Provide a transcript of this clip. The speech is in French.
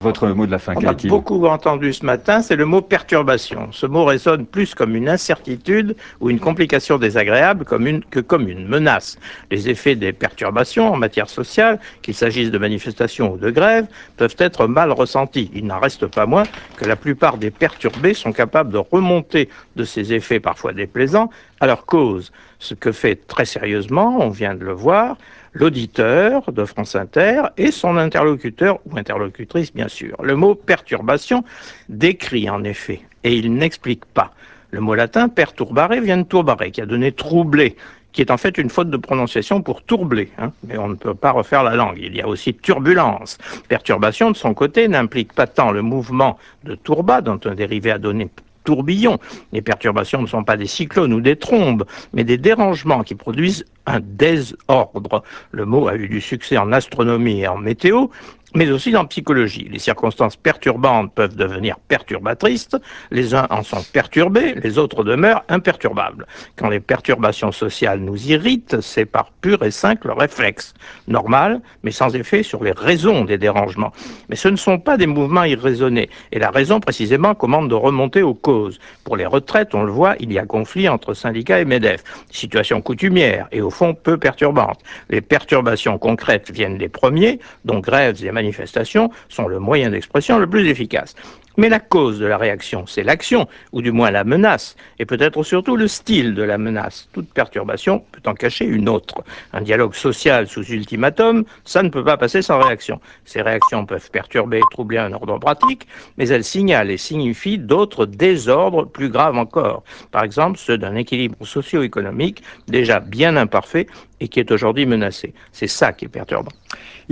Votre mot de la fin, On quel a est-il? beaucoup entendu ce matin, c'est le mot perturbation. Ce mot résonne plus comme une incertitude ou une complication désagréable que comme une menace. Les effets des perturbations en matière sociale, qu'il s'agisse de manifestations ou de grèves, peuvent être mal ressentis. Il n'en reste pas moins que la plupart des perturbés sont capables de remonter de ces effets parfois déplaisants à leur cause. Ce que fait très sérieusement, on vient de le voir, l'auditeur de France Inter et son interlocuteur ou interlocutrice, bien sûr. Le mot perturbation décrit en effet, et il n'explique pas. Le mot latin perturbare vient de turbare, qui a donné troubler, qui est en fait une faute de prononciation pour tourbler, hein, mais on ne peut pas refaire la langue. Il y a aussi turbulence. Perturbation, de son côté, n'implique pas tant le mouvement de tourba, dont un dérivé a donné tourbillon. Les perturbations ne sont pas des cyclones ou des trombes, mais des dérangements qui produisent un désordre. Le mot a eu du succès en astronomie et en météo, mais aussi en psychologie. Les circonstances perturbantes peuvent devenir perturbatrices, les uns en sont perturbés, les autres demeurent imperturbables. Quand les perturbations sociales nous irritent, c'est par pur et simple réflexe, normal, mais sans effet sur les raisons des dérangements. Mais ce ne sont pas des mouvements irraisonnés, et la raison précisément commande de remonter aux causes. Pour les retraites, on le voit, il y a conflit entre syndicats et MEDEF, situation coutumière et au fond peu perturbante. Les perturbations concrètes viennent des premiers, donc grèves et manifestations sont le moyen d'expression le plus efficace. Mais la cause de la réaction, c'est l'action, ou du moins la menace, et peut-être surtout le style de la menace. Toute perturbation peut en cacher une autre. Un dialogue social sous ultimatum, ça ne peut pas passer sans réaction. Ces réactions peuvent perturber et troubler un ordre pratique, mais elles signalent et signifient d'autres désordres plus graves encore. Par exemple, ceux d'un équilibre socio-économique déjà bien imparfait et qui est aujourd'hui menacé. C'est ça qui est perturbant.